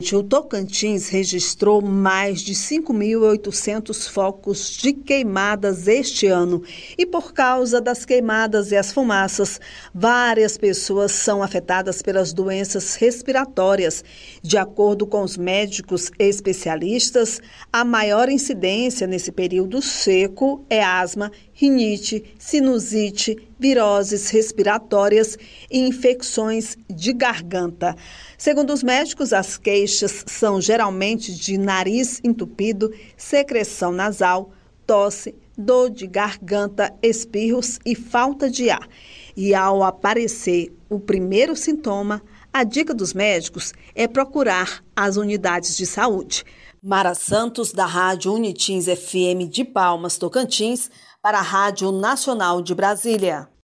O Tocantins registrou mais de 5.800 focos de queimadas este ano. E por causa das queimadas e as fumaças, várias pessoas são afetadas pelas doenças respiratórias. De acordo com os médicos especialistas, a maior incidência nesse período seco é asma, rinite, sinusite, viroses respiratórias e infecções de garganta. Segundo os médicos, as queixas são geralmente de nariz entupido, secreção nasal, tosse, dor de garganta, espirros e falta de ar. E ao aparecer o primeiro sintoma, a dica dos médicos é procurar as unidades de saúde. Mara Santos, da Rádio Unitins FM de Palmas, Tocantins, para a Rádio Nacional de Brasília.